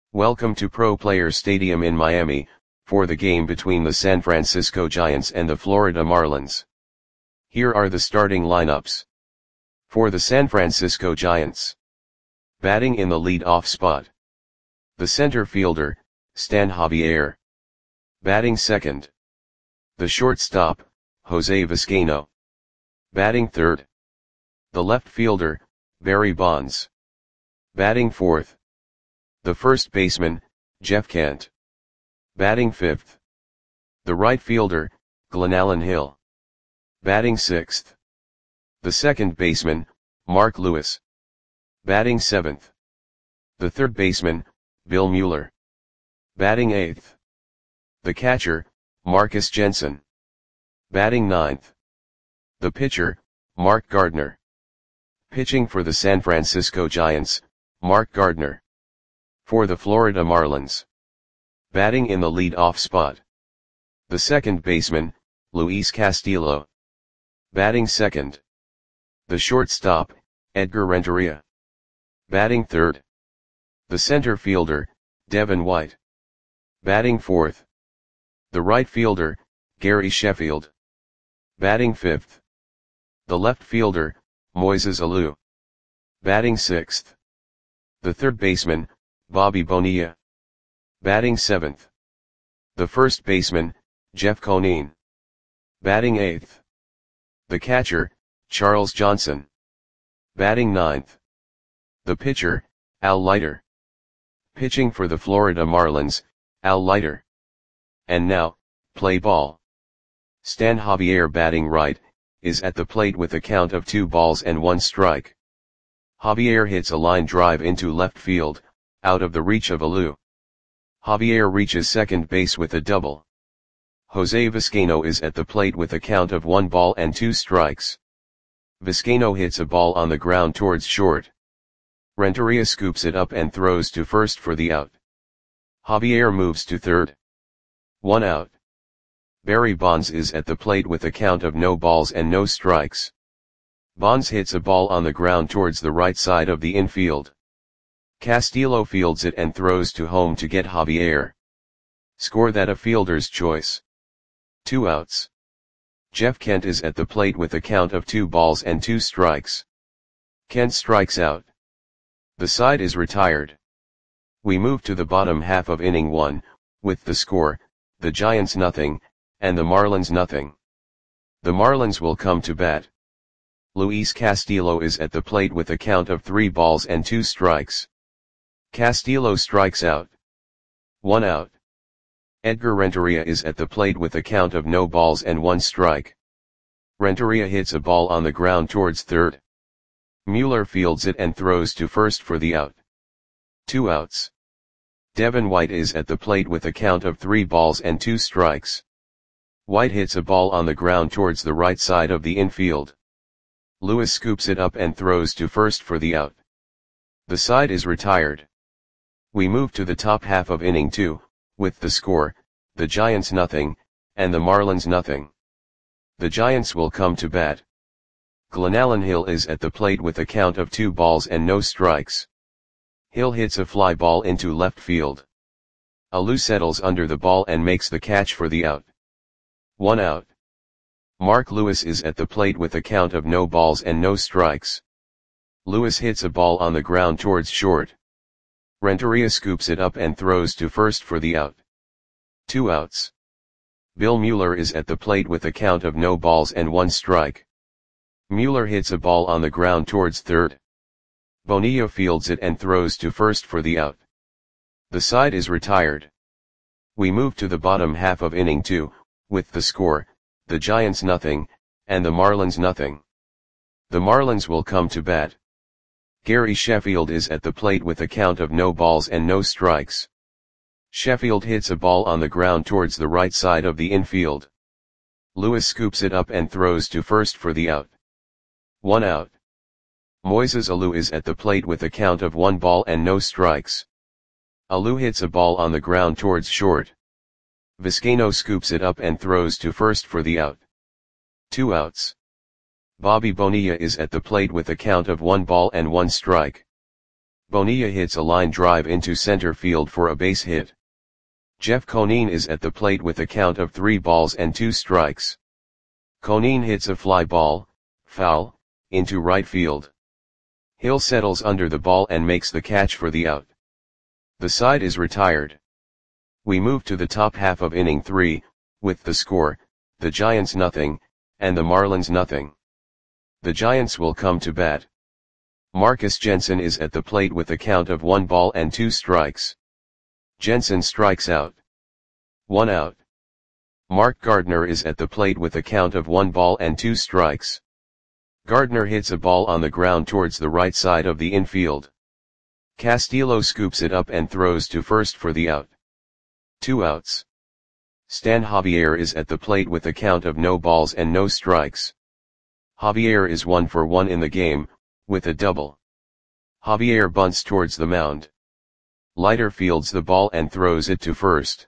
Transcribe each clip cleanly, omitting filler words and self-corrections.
Welcome to Pro Player Stadium in Miami, for the game between the San Francisco Giants and the Florida Marlins. Here are the starting lineups. For the San Francisco Giants. Batting in the lead-off spot. The center fielder, Stan Javier. Batting second. The shortstop, Jose Vizcaino. Batting third. The left fielder, Barry Bonds. Batting fourth. The first baseman, Jeff Kent. Batting fifth. The right fielder, Glenallen Hill. Batting sixth. The second baseman, Mark Lewis. Batting seventh. The third baseman, Bill Mueller. Batting eighth. The catcher, Marcus Jensen. Batting ninth. The pitcher, Mark Gardner. Pitching for the San Francisco Giants, Mark Gardner. For the Florida Marlins. Batting in the lead-off spot. The second baseman, Luis Castillo. Batting second. The shortstop, Edgar Renteria. Batting third. The center fielder, Devin White. Batting fourth. The right fielder, Gary Sheffield. Batting fifth. The left fielder, Moises Alou. Batting sixth. The third baseman, Bobby Bonilla. Batting seventh. The first baseman, Jeff Conine. Batting eighth. The catcher, Charles Johnson. Batting ninth. The pitcher, Al Leiter. Pitching for the Florida Marlins, Al Leiter. And now, play ball. Stan Javier batting right, is at the plate with a count of 2-1 strike. Javier hits a line drive into left field, out of the reach of Alou. Javier reaches second base with a double. Jose Vizcaino is at the plate with a count of 1-2 strikes. Vizcaino hits a ball on the ground towards short. Renteria scoops it up and throws to first for the out. Javier moves to third. 1 out. Barry Bonds is at the plate with a count of no balls and no strikes. Bonds hits a ball on the ground towards the right side of the infield. Castillo fields it and throws to home to get Javier. Score that a fielder's choice. 2 outs. Jeff Kent is at the plate with a count of 2 strikes. Kent strikes out. The side is retired. We move to the bottom half of inning 1, with the score, the Giants nothing, and the Marlins nothing. The Marlins will come to bat. Luis Castillo is at the plate with a count of 3-2 strikes. Castillo strikes out. 1 out. Edgar Renteria is at the plate with a count of no balls and 1 strike. Renteria hits a ball on the ground towards third. Mueller fields it and throws to first for the out. 2 outs. Devin White is at the plate with a count of 3-2 strikes. White hits a ball on the ground towards the right side of the infield. Lewis scoops it up and throws to first for the out. The side is retired. We move to the top half of inning 2, with the score, the Giants nothing, and the Marlins nothing. The Giants will come to bat. Glenallen Hill is at the plate with a count of 2 balls and no strikes. Hill hits a fly ball into left field. Alou settles under the ball and makes the catch for the out. 1 out. Mark Lewis is at the plate with a count of no balls and no strikes. Lewis hits a ball on the ground towards short. Renteria scoops it up and throws to first for the out. 2 outs. Bill Mueller is at the plate with a count of no balls and 1 strike. Mueller hits a ball on the ground towards third. Bonilla fields it and throws to first for the out. The side is retired. We move to the bottom half of inning 2, with the score, the Giants nothing, and the Marlins nothing. The Marlins will come to bat. Gary Sheffield is at the plate with a count of no balls and no strikes. Sheffield hits a ball on the ground towards the right side of the infield. Lewis scoops it up and throws to first for the out. 1 out. Moises Alou is at the plate with a count of 1 ball and no strikes. Alou hits a ball on the ground towards short. Vizcaino scoops it up and throws to first for the out. 2 outs. Bobby Bonilla is at the plate with a count of 1 ball and 1 strike. Bonilla hits a line drive into center field for a base hit. Jeff Conine is at the plate with a count of 3 balls and 2 strikes. Conine hits a fly ball, foul, into right field. Hill settles under the ball and makes the catch for the out. The side is retired. We move to the top half of inning 3, with the score, the Giants nothing, and the Marlins nothing. The Giants will come to bat. Marcus Jensen is at the plate with a count of 1 ball and 2 strikes. Jensen strikes out. 1 out. Mark Gardner is at the plate with a count of 1 ball and 2 strikes. Gardner hits a ball on the ground towards the right side of the infield. Castillo scoops it up and throws to first for the out. 2 outs. Stan Javier is at the plate with a count of no balls and no strikes. Javier is 1 for 1 in the game, with a double. Javier bunts towards the mound. Leiter fields the ball and throws it to first.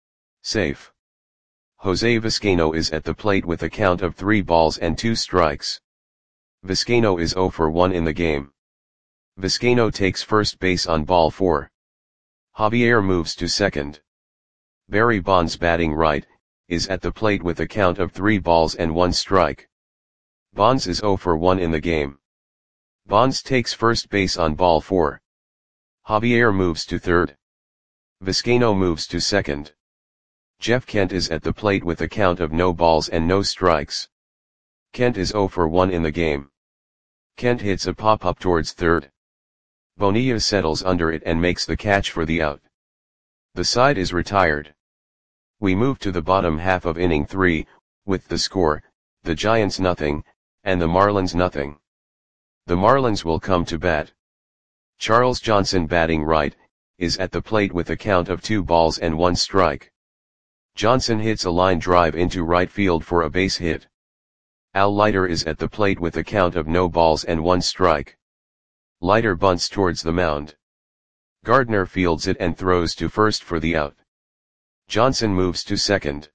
Safe. Jose Vizcaino is at the plate with a count of 3 balls and 2 strikes. Vizcaino is 0 for 1 in the game. Vizcaino takes first base on ball 4. Javier moves to second. Barry Bonds, batting right, is at the plate with a count of 3 balls and 1 strike. Bonds is 0 for 1 in the game. Bonds takes first base on ball 4. Javier moves to third. Vizcaino moves to second. Jeff Kent is at the plate with a count of no balls and no strikes. Kent is 0 for 1 in the game. Kent hits a pop-up towards third. Bonilla settles under it and makes the catch for the out. The side is retired. We move to the bottom half of inning 3, with the score, the Giants nothing, and the Marlins nothing. The Marlins will come to bat. Charles Johnson, batting right, is at the plate with a count of 2 balls and 1 strike. Johnson hits a line drive into right field for a base hit. Al Leiter is at the plate with a count of no balls and 1 strike. Leiter bunts towards the mound. Gardner fields it and throws to first for the out. Johnson moves to second.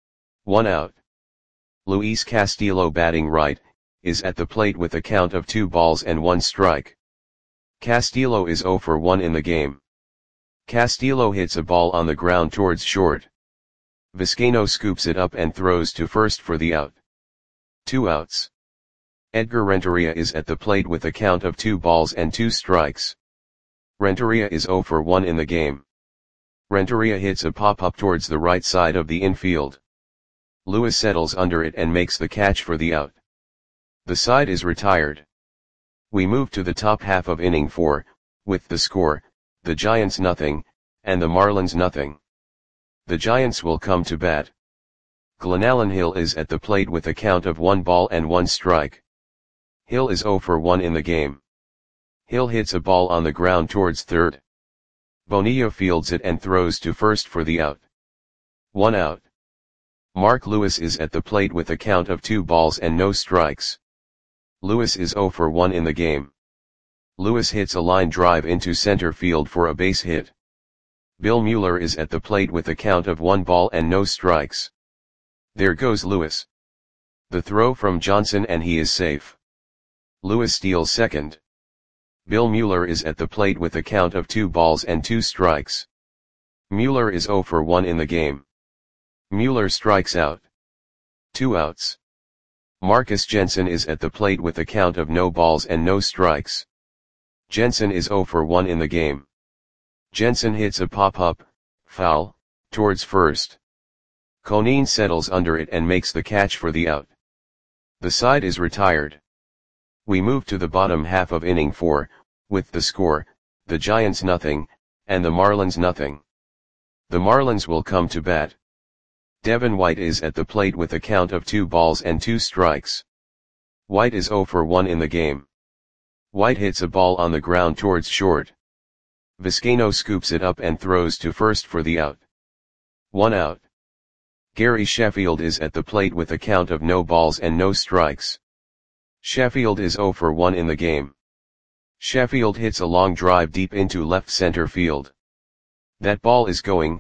1 out. Luis Castillo, batting right, is at the plate with a count of 2 balls and 1 strike. Castillo is 0 for 1 in the game. Castillo hits a ball on the ground towards short. Vizcaino scoops it up and throws to first for the out. 2 outs. Edgar Renteria is at the plate with a count of 2 balls and 2 strikes. Renteria is 0 for 1 in the game. Renteria hits a pop-up towards the right side of the infield. Lewis settles under it and makes the catch for the out. The side is retired. We move to the top half of inning 4, with the score, the Giants nothing, and the Marlins nothing. The Giants will come to bat. Glenallen Hill is at the plate with a count of 1 ball and 1 strike. Hill is 0 for 1 in the game. Hill hits a ball on the ground towards third. Bonilla fields it and throws to first for the out. 1 out. Mark Lewis is at the plate with a count of 2 balls and no strikes. Lewis is 0 for 1 in the game. Lewis hits a line drive into center field for a base hit. Bill Mueller is at the plate with a count of 1 ball and no strikes. There goes Lewis. The throw from Johnson and he is safe. Lewis steals second. Bill Mueller is at the plate with a count of 2 balls and 2 strikes. Mueller is 0 for 1 in the game. Mueller strikes out. 2 outs. Marcus Jensen is at the plate with a count of no balls and no strikes. Jensen is 0 for 1 in the game. Jensen hits a pop-up, foul, towards first. Conine settles under it and makes the catch for the out. The side is retired. We move to the bottom half of inning 4, with the score, the Giants nothing, and the Marlins nothing. The Marlins will come to bat. Devin White is at the plate with a count of 2 balls and 2 strikes. White is 0 for 1 in the game. White hits a ball on the ground towards short. Vizcaino scoops it up and throws to first for the out. 1 out. Gary Sheffield is at the plate with a count of no balls and no strikes. Sheffield is 0 for 1 in the game. Sheffield hits a long drive deep into left center field. That ball is going,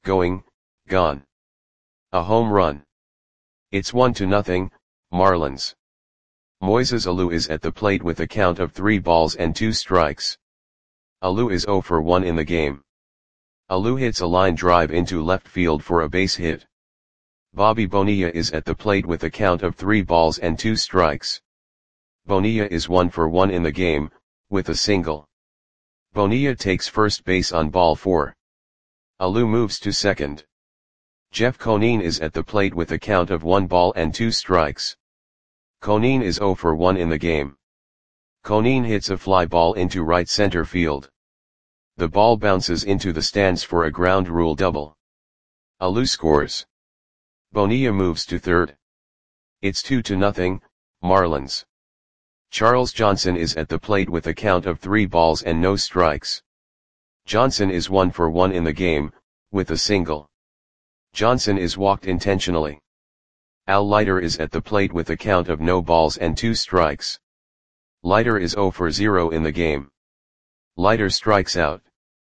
gone. A home run. It's 1-0, Marlins. Moises Alou is at the plate with a count of 3 balls and 2 strikes. Alou is 0 for 1 in the game. Alou hits a line drive into left field for a base hit. Bobby Bonilla is at the plate with a count of 3 balls and 2 strikes. Bonilla is 1 for 1 in the game, with a single. Bonilla takes first base on ball 4. Alou moves to second. Jeff Conine is at the plate with a count of 1 ball and 2 strikes. Conine is 0 for 1 in the game. Conine hits a fly ball into right center field. The ball bounces into the stands for a ground rule double. Alou scores. Bonilla moves to third. It's 2-0, Marlins. Charles Johnson is at the plate with a count of 3 balls and no strikes. Johnson is 1 for 1 in the game, with a single. Johnson is walked intentionally. Al Leiter is at the plate with a count of no balls and 2 strikes. Leiter is 0 for 0 in the game. Leiter strikes out.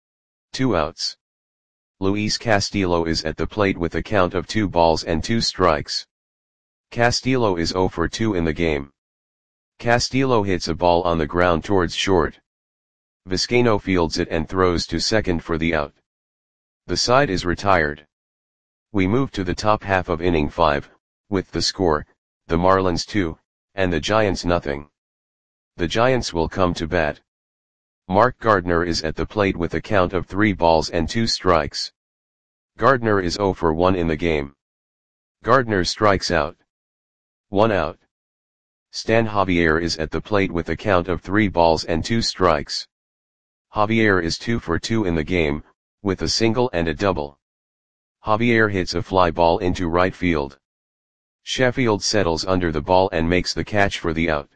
2 outs. Luis Castillo is at the plate with a count of 2 balls and 2 strikes. Castillo is 0 for 2 in the game. Castillo hits a ball on the ground towards short. Vizcaino fields it and throws to second for the out. The side is retired. We move to the top half of inning 5, with the score, the Marlins 2, and the Giants nothing. The Giants will come to bat. Mark Gardner is at the plate with a count of 3 balls and 2 strikes. Gardner is 0 for 1 in the game. Gardner strikes out. 1 out. Stan Javier is at the plate with a count of 3 balls and 2 strikes. Javier is 2 for 2 in the game, with a single and a double. Javier hits a fly ball into right field. Sheffield settles under the ball and makes the catch for the out.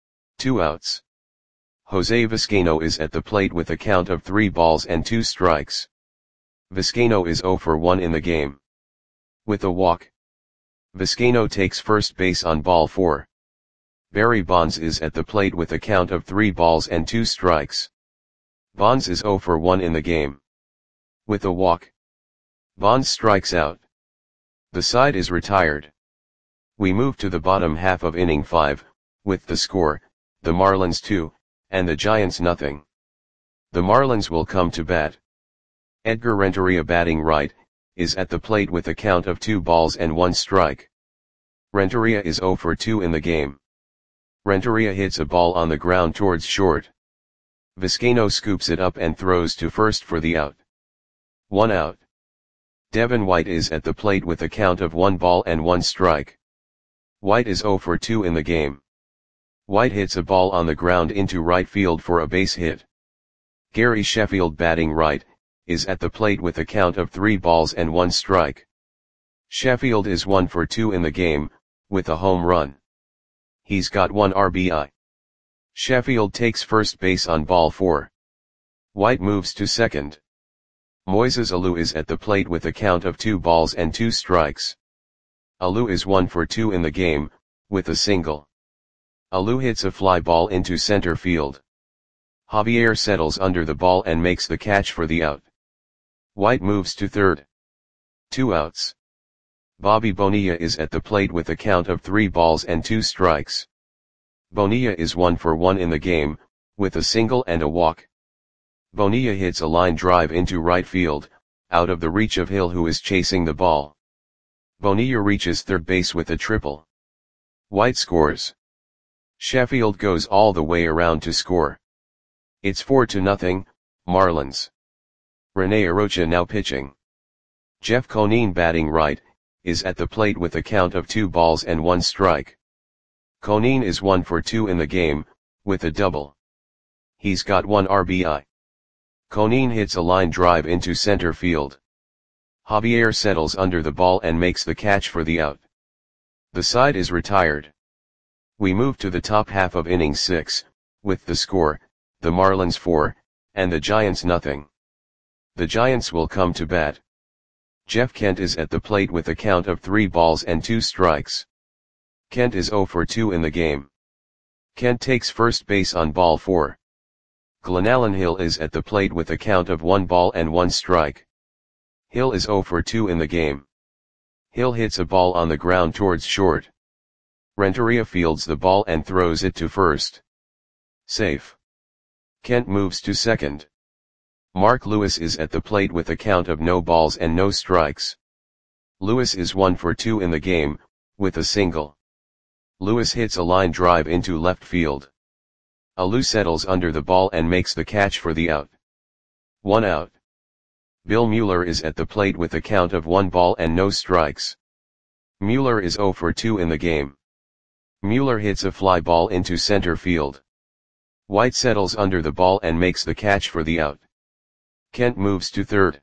2 outs. Jose Vizcaino is at the plate with a count of 3 balls and 2 strikes. Vizcaino is 0 for 1 in the game. With a walk. Vizcaino takes first base on ball 4. Barry Bonds is at the plate with a count of 3 balls and 2 strikes. Bonds is 0 for 1 in the game. With a walk. Bonds strikes out. The side is retired. We move to the bottom half of inning 5, with the score, the Marlins 2, and the Giants nothing. The Marlins will come to bat. Edgar Renteria batting right, is at the plate with a count of 2 balls and 1 strike. Renteria is 0 for 2 in the game. Renteria hits a ball on the ground towards short. Vizcaino scoops it up and throws to first for the out. 1 out. Devin White is at the plate with a count of 1 ball and 1 strike. White is 0 for 2 in the game. White hits a ball on the ground into right field for a base hit. Gary Sheffield batting right, is at the plate with a count of 3 balls and 1 strike. Sheffield is 1 for 2 in the game, with a home run. He's got 1 RBI. Sheffield takes first base on ball 4. White moves to second. Moises Alou is at the plate with a count of 2 balls and 2 strikes. Alou is 1 for 2 in the game, with a single. Alou hits a fly ball into center field. Javier settles under the ball and makes the catch for the out. White moves to third. 2 outs. Bobby Bonilla is at the plate with a count of 3 balls and 2 strikes. Bonilla is 1 for 1 in the game, with a single and a walk. Bonilla hits a line drive into right field, out of the reach of Hill who is chasing the ball. Bonilla reaches third base with a triple. White scores. Sheffield goes all the way around to score. It's 4-0, Marlins. Rene Arocha now pitching. Jeff Conine batting right, is at the plate with a count of 2 balls and 1 strike. Conine is 1 for 2 in the game, with a double. He's got 1 RBI. Conine hits a line drive into center field. Javier settles under the ball and makes the catch for the out. The side is retired. We move to the top half of inning 6, with the score, the Marlins 4, and the Giants nothing. The Giants will come to bat. Jeff Kent is at the plate with a count of 3 balls and 2 strikes. Kent is 0 for 2 in the game. Kent takes first base on ball 4. Glenallen Hill is at the plate with a count of 1 ball and 1 strike. Hill is 0 for 2 in the game. Hill hits a ball on the ground towards short. Renteria fields the ball and throws it to first. Safe. Kent moves to second. Mark Lewis is at the plate with a count of no balls and no strikes. Lewis is 1 for 2 in the game, with a single. Lewis hits a line drive into left field. Alou settles under the ball and makes the catch for the out. 1 out. Bill Mueller is at the plate with a count of 1 ball and no strikes. Mueller is 0 for 2 in the game. Mueller hits a fly ball into center field. White settles under the ball and makes the catch for the out. Kent moves to third.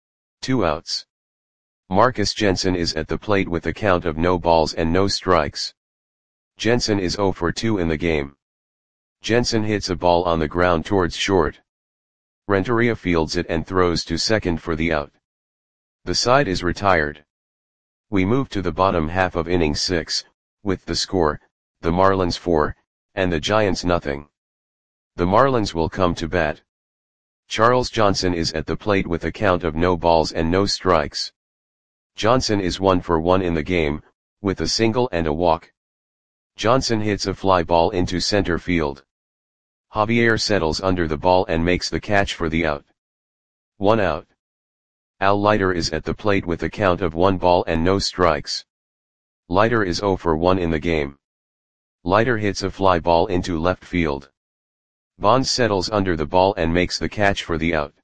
2 outs. Marcus Jensen is at the plate with a count of no balls and no strikes. Jensen is 0 for 2 in the game. Jensen hits a ball on the ground towards short. Renteria fields it and throws to second for the out. The side is retired. We move to the bottom half of inning 6, with the score, the Marlins 4, and the Giants nothing. The Marlins will come to bat. Charles Johnson is at the plate with a count of no balls and no strikes. Johnson is 1 for 1 in the game, with a single and a walk. Johnson hits a fly ball into center field. Javier settles under the ball and makes the catch for the out. 1 out. Al Leiter is at the plate with a count of 1 ball and no strikes. Leiter is 0 for 1 in the game. Leiter hits a fly ball into left field. Bonds settles under the ball and makes the catch for the out.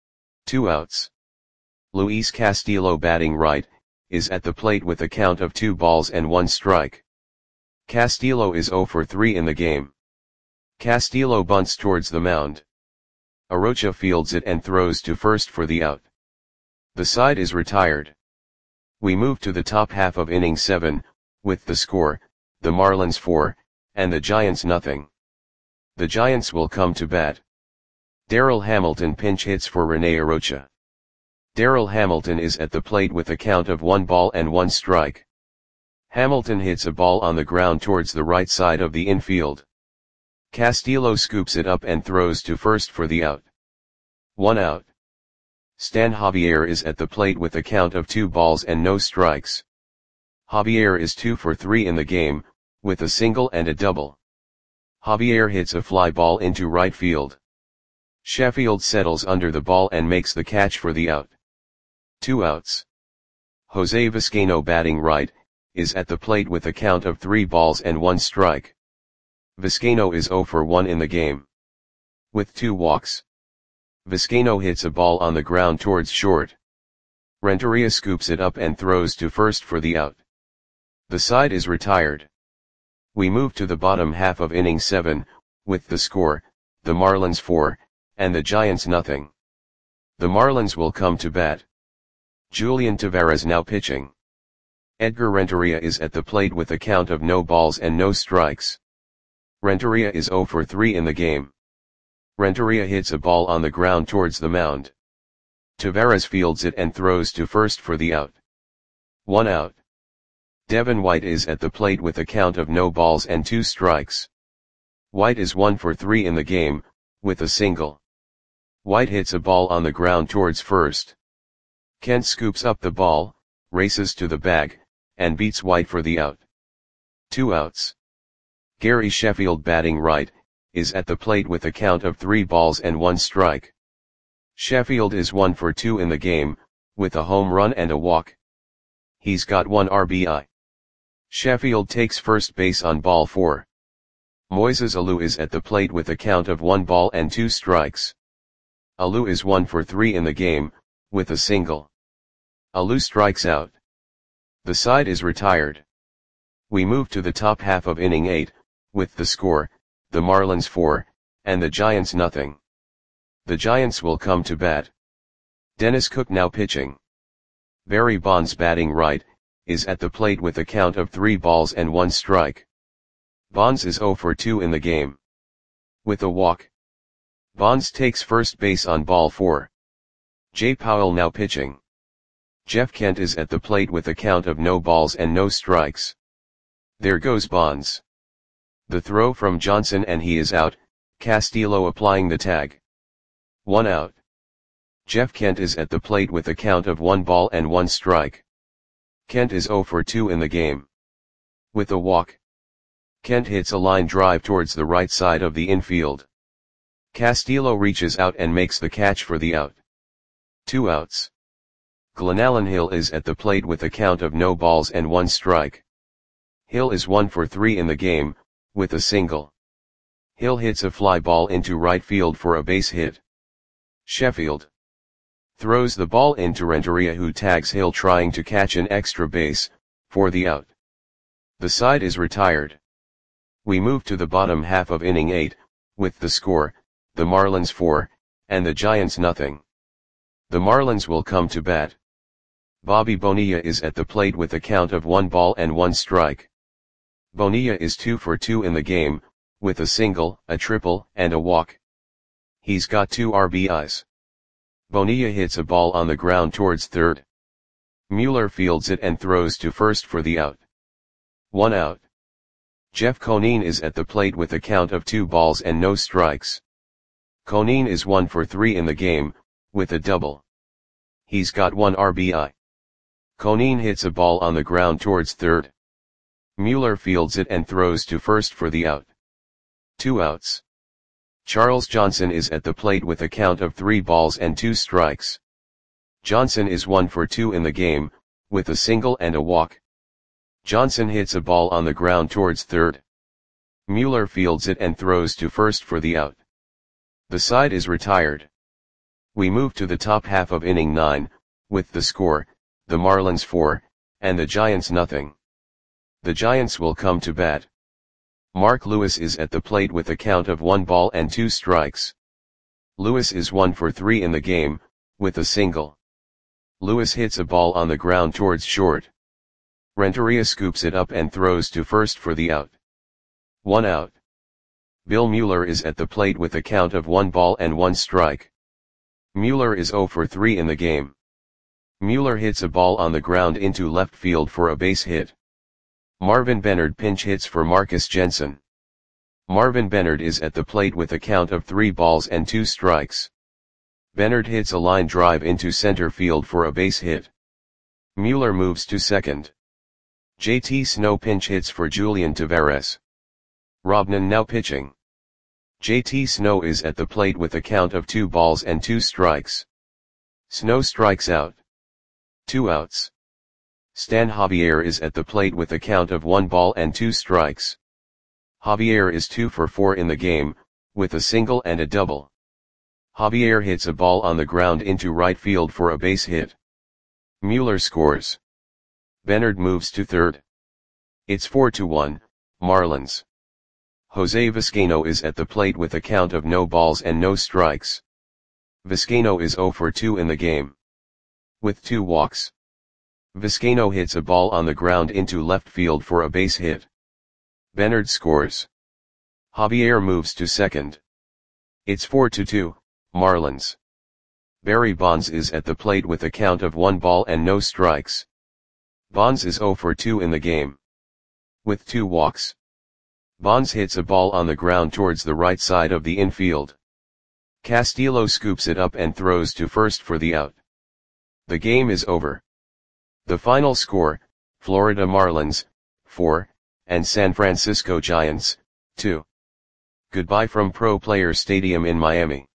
2 outs. Luis Castillo, batting right, is at the plate with a count of 2 balls and 1 strike. Castillo is 0 for 3 in the game. Castillo bunts towards the mound. Arocha fields it and throws to first for the out. The side is retired. We move to the top half of inning 7, with the score, the Marlins 4, and the Giants nothing. The Giants will come to bat. Darryl Hamilton pinch hits for Rene Arocha. Darryl Hamilton is at the plate with a count of 1 ball and 1 strike. Hamilton hits a ball on the ground towards the right side of the infield. Castillo scoops it up and throws to first for the out. 1 out. Stan Javier is at the plate with a count of 2 balls and no strikes. Javier is 2 for 3 in the game, with a single and a double. Javier hits a fly ball into right field. Sheffield settles under the ball and makes the catch for the out. 2 outs. Jose Vizcaino, batting right, is at the plate with a count of 3 balls and 1 strike. Vizcaino is 0 for 1 in the game. With 2 walks. Vizcaino hits a ball on the ground towards short. Renteria scoops it up and throws to first for the out. The side is retired. We move to the bottom half of inning 7, with the score, the Marlins 4, and the Giants nothing. The Marlins will come to bat. Julian Taveras now pitching. Edgar Renteria is at the plate with a count of no balls and no strikes. Renteria is 0 for 3 in the game. Renteria hits a ball on the ground towards the mound. Taveras fields it and throws to first for the out. 1 out. Devin White is at the plate with a count of no balls and 2 strikes. White is 1 for 3 in the game, with a single. White hits a ball on the ground towards first. Kent scoops up the ball, races to the bag, and beats White for the out. 2 outs. Gary Sheffield, batting right, is at the plate with a count of 3 balls and 1 strike. Sheffield is 1 for 2 in the game, with a home run and a walk. He's got 1 RBI. Sheffield takes first base on ball 4. Moises Alou is at the plate with a count of 1 ball and 2 strikes. Alou is 1 for 3 in the game, with a single. Alou strikes out. The side is retired. We move to the top half of inning 8, with the score, the Marlins 4, and the Giants nothing. The Giants will come to bat. Dennis Cook now pitching. Barry Bonds, batting right, is at the plate with a count of 3 balls and 1 strike. Bonds is 0 for 2 in the game. With a walk. Bonds takes first base on ball 4. Jay Powell now pitching. Jeff Kent is at the plate with a count of no balls and no strikes. There goes Bonds. The throw from Johnson and he is out, Castillo applying the tag. 1 out. Jeff Kent is at the plate with a count of 1 ball and 1 strike. Kent is 0 for 2 in the game. With a walk. Kent hits a line drive towards the right side of the infield. Castillo reaches out and makes the catch for the out. 2 outs. Glenallen Hill is at the plate with a count of no balls and 1 strike. Hill is 1 for 3 in the game, with a single. Hill hits a fly ball into right field for a base hit. Sheffield throws the ball into Renteria, who tags Hill trying to catch an extra base, for the out. The side is retired. We move to the bottom half of inning 8, with the score, the Marlins 4, and the Giants nothing. The Marlins will come to bat. Bobby Bonilla is at the plate with a count of 1 ball and 1 strike. Bonilla is 2 for 2 in the game, with a single, a triple, and a walk. He's got 2 RBIs. Bonilla hits a ball on the ground towards third. Mueller fields it and throws to first for the out. 1 out. Jeff Conine is at the plate with a count of 2 balls and no strikes. Conine is 1 for 3 in the game, with a double. He's got 1 RBI. Conine hits a ball on the ground towards third. Mueller fields it and throws to first for the out. 2 outs. Charles Johnson is at the plate with a count of 3 balls and 2 strikes. Johnson is 1 for 2 in the game, with a single and a walk. Johnson hits a ball on the ground towards third. Mueller fields it and throws to first for the out. The side is retired. We move to the top half of inning 9, with the score, the Marlins 4, and the Giants nothing. The Giants will come to bat. Mark Lewis is at the plate with a count of 1 ball and 2 strikes. Lewis is 1 for 3 in the game, with a single. Lewis hits a ball on the ground towards short. Renteria scoops it up and throws to first for the out. 1 out. Bill Mueller is at the plate with a count of 1 ball and 1 strike. Mueller is 0 for 3 in the game. Mueller hits a ball on the ground into left field for a base hit. Marvin Bennard pinch hits for Marcus Jensen. Marvin Bennard is at the plate with a count of 3 balls and 2 strikes. Bennard hits a line drive into center field for a base hit. Mueller moves to second. JT Snow pinch hits for Julian Taveras. Robnan now pitching. JT Snow is at the plate with a count of 2 balls and 2 strikes. Snow strikes out. 2 outs. Stan Javier is at the plate with a count of 1 ball and 2 strikes. Javier is 2 for 4 in the game, with a single and a double. Javier hits a ball on the ground into right field for a base hit. Mueller scores. Bennard moves to third. It's 4-1, Marlins. Jose Vizcaino is at the plate with a count of no balls and no strikes. Vizcaino is 0 for 2 in the game. With 2 walks. Vizcaino hits a ball on the ground into left field for a base hit. Bennard scores. Javier moves to second. It's 4-2, Marlins. Barry Bonds is at the plate with a count of 1 ball and no strikes. Bonds is 0 for 2 in the game. With 2 walks. Bonds hits a ball on the ground towards the right side of the infield. Castillo scoops it up and throws to first for the out. The game is over. The final score, Florida Marlins, 4, and San Francisco Giants, 2. Goodbye from Pro Players Stadium in Miami.